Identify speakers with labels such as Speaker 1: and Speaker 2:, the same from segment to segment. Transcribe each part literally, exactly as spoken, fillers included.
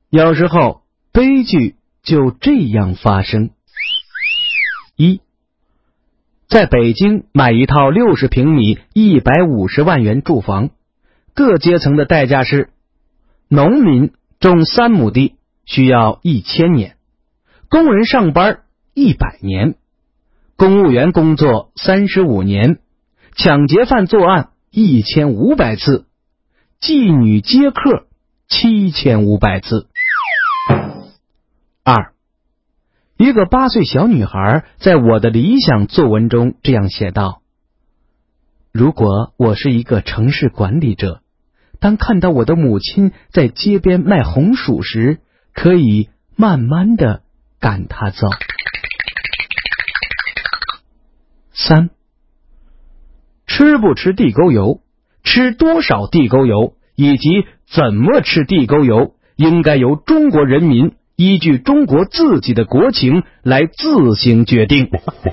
Speaker 1: 有时候悲剧就这样发生。一，在北京买一套六十平米一百五十万元住房，各阶层的代价是：农民种三亩地需要一千年，工人上班一百年，公务员工作三十五年，抢劫犯作案一千五百次，妓女接客七千五百次。二，一个八岁小女孩在我的理想作文中这样写道：如果我是一个城市管理者，当看到我的母亲在街边卖红薯时，可以慢慢的赶她走。三，吃不吃地沟油，吃多少地沟油，以及怎么吃地沟油，应该由中国人民依据中国自己的国情来自行决定。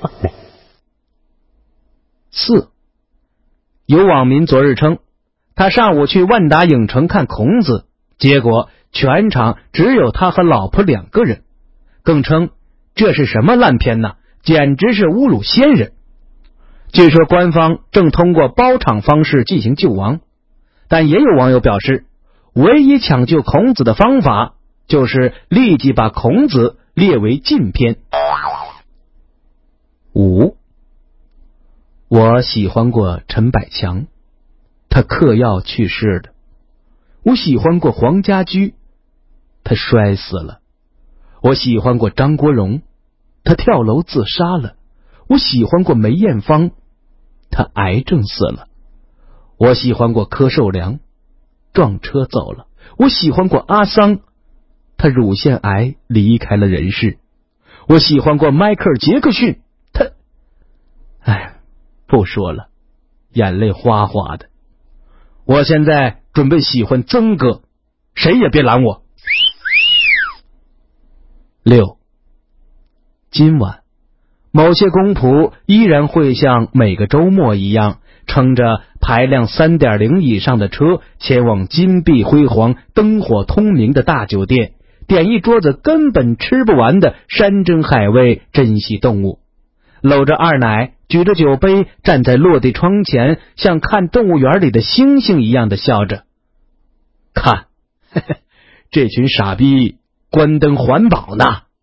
Speaker 1: 四，有网民昨日称，他上午去万达影城看孔子，结果全场只有他和老婆两个人，更称这是什么烂片呢，简直是侮辱先人。据说官方正通过包场方式进行救亡，但也有网友表示，唯一抢救孔子的方法就是立即把孔子列为禁片。五，我喜欢过陈百强，他嗑药去世的。我喜欢过黄家驹，他摔死了。我喜欢过张国荣，他跳楼自杀了。我喜欢过梅艳芳，他癌症死了。我喜欢过柯受良，撞车走了。我喜欢过阿桑，他乳腺癌离开了人世。我喜欢过迈克尔·杰克逊，他……哎，不说了，眼泪哗哗的。我现在准备喜欢曾哥，谁也别拦我。六，今晚某些公仆依然会像每个周末一样，乘着排量 三点零 以上的车前往金碧辉煌灯火通明的大酒店，点一桌子根本吃不完的山珍海味珍稀动物，搂着二奶，举着酒杯，站在落地窗前，像看动物园里的猩猩一样的笑着。看，呵呵，这群傻逼关灯环保呢。